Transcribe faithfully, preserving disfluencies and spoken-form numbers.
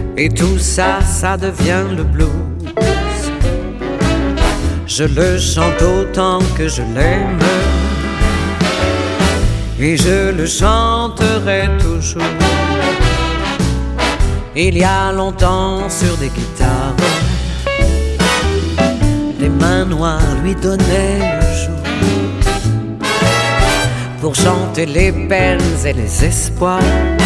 Et tout ça, ça devient le blues. Je le chante autant que je l'aime, et je le chanterai toujours. Il y a longtemps sur des guitares, les mains noires lui donnaient le jour pour chanter les peines et les espoirs